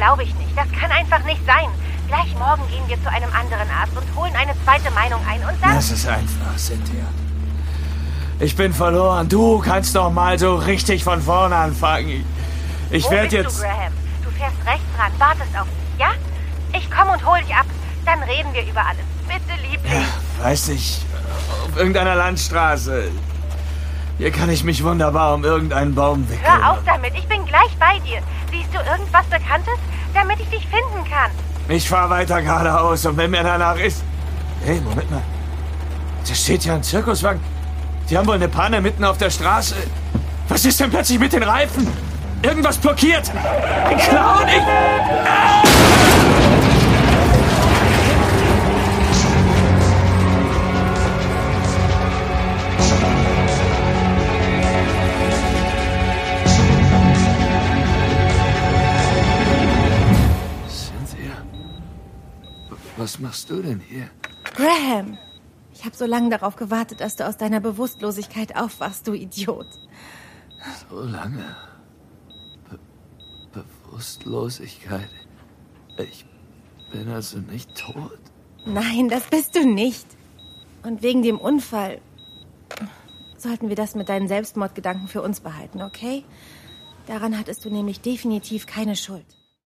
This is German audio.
glaube ich nicht. Das kann einfach nicht sein. Gleich morgen gehen wir zu einem anderen Arzt und holen eine zweite Meinung ein und dann... Das ist einfach, Cynthia. Ich bin verloren. Du kannst doch mal so richtig von vorne anfangen. Ich werde jetzt... Wo bist du, Graham? Du fährst rechts ran, wartest auf mich, ja? Ich komme und hol dich ab. Dann reden wir über alles. Bitte, Liebling. Ja, weiß ich. Auf irgendeiner Landstraße. Hier kann ich mich wunderbar um irgendeinen Baum wickeln. Hör auf damit. Ich bin gleich bei dir. Siehst du irgendwas Bekanntes, damit ich dich finden kann? Ich fahre weiter geradeaus und wenn mir danach ist... Hey, Moment mal. Da steht ja ein Zirkuswagen. Die haben wohl eine Panne mitten auf der Straße. Was ist denn plötzlich mit den Reifen? Irgendwas blockiert. Ein Clown, Cynthia, was machst du denn hier? Graham, ich habe so lange darauf gewartet, dass du aus deiner Bewusstlosigkeit aufwachst, du Idiot. So lange? Bewusstlosigkeit? Ich bin also nicht tot? Nein, das bist du nicht. Und wegen dem Unfall sollten wir das mit deinen Selbstmordgedanken für uns behalten, okay? Daran hattest du nämlich definitiv keine Schuld.